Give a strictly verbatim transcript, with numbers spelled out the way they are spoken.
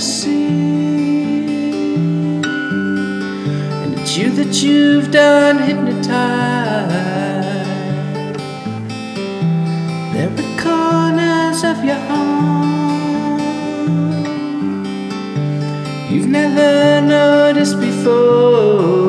see, and it's you that you've done hypnotized. There are corners of your home you've never noticed before.